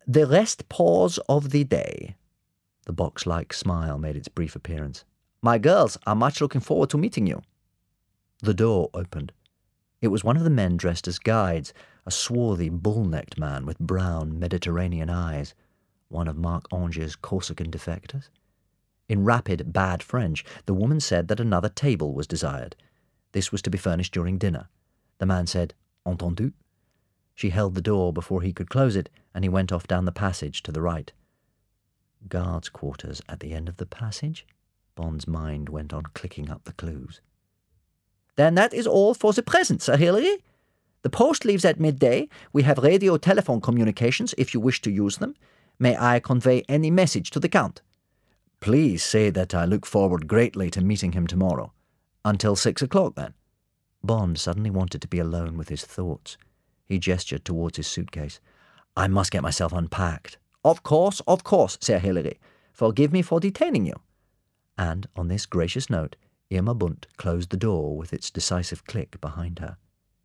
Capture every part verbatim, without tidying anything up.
The rest pause of the day. The box-like smile made its brief appearance. My girls are much looking forward to meeting you. The door opened. It was one of the men dressed as guides, a swarthy, bull-necked man with brown Mediterranean eyes, one of Marc Anger's Corsican defectors. In rapid, bad French, the woman said that another table was desired. This was to be furnished during dinner. The man said, Entendu. She held the door before he could close it, and he went off down the passage to the right. Guards' quarters at the end of the passage? Bond's mind went on clicking up the clues. Then that is all for the present, Sir Hilary. The post leaves at midday. We have radio-telephone communications if you wish to use them. May I convey any message to the Count? Please say that I look forward greatly to meeting him tomorrow. Until six o'clock, then. Bond suddenly wanted to be alone with his thoughts. He gestured towards his suitcase. I must get myself unpacked. Of course, of course, Sir Hilary. Forgive me for detaining you. And, on this gracious note, Irma Bunt closed the door with its decisive click behind her.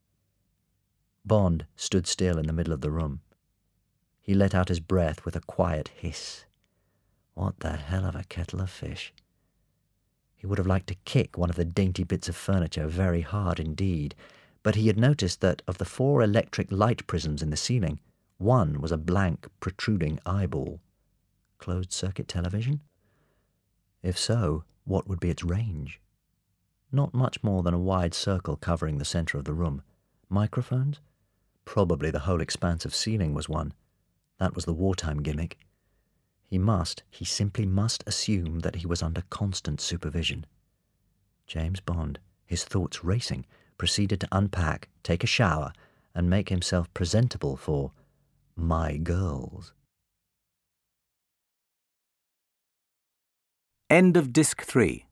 Bond stood still in the middle of the room. He let out his breath with a quiet hiss. What the hell of a kettle of fish. He would have liked to kick one of the dainty bits of furniture very hard indeed, but he had noticed that of the four electric light prisms in the ceiling, one was a blank, protruding eyeball. Closed-circuit television? If so, what would be its range? Not much more than a wide circle covering the centre of the room. Microphones? Probably the whole expanse of ceiling was one. That was the wartime gimmick. He must, he simply must assume that he was under constant supervision. James Bond, his thoughts racing, proceeded to unpack, take a shower, and make himself presentable for my girls. End of Disc three.